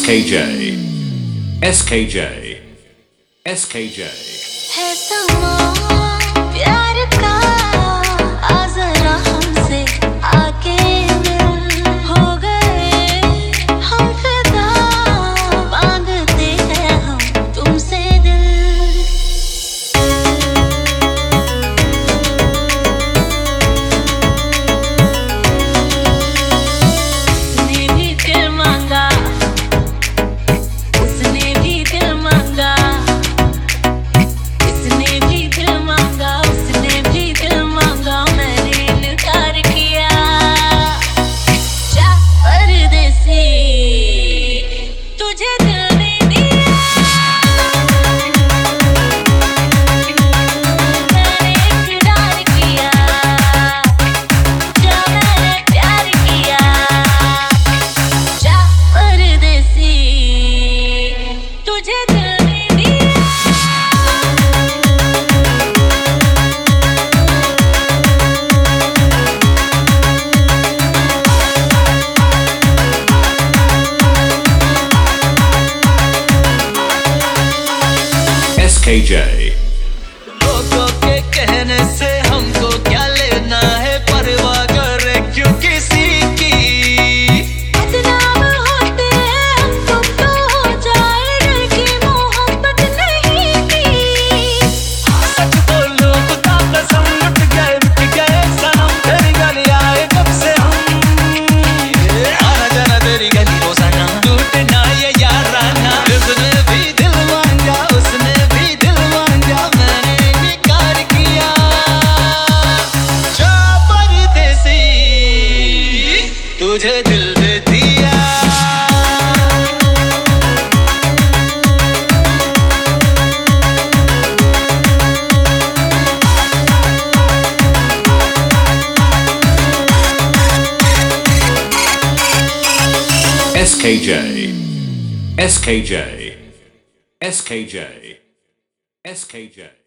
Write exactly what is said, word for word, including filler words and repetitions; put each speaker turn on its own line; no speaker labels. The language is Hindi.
S K J, S K J, S K J.
है समा प्यार का आ जरा हमसे आके मिल हो गए हम फिदा मांगते हैं हम तुमसे दिल उसने भी दिल मांगा उसने भी दिल मांगा इसने भी दिल मांगा उसने भी दिल मांगा मैंने इनकार किया जा परदेसी तुझे दिल नहीं दिया मैंने इकरार किया जा मैंने प्यार किया जा परदेसी तुझे दिल नहीं दिया
S K J.
लोगों के कहने से हमको क्या लेना है परवाह करे क्यों किसी की
बदनाम होते हैं हम तुम तो हो जाए दिल की मोहब्बत नहीं की
सच बोलो खुदा कसम लुट गए मिट गए सनम तेरी गली आए कब से हम आना जाना तेरी गली ओ सनम टूटना ये याराना उसने भी दिल मांगा उसने भी दिल मांगा मैंने इनकार किया जा परदेसी तुझे दिल दे दिया
S K J, S K J, S K J, S K J.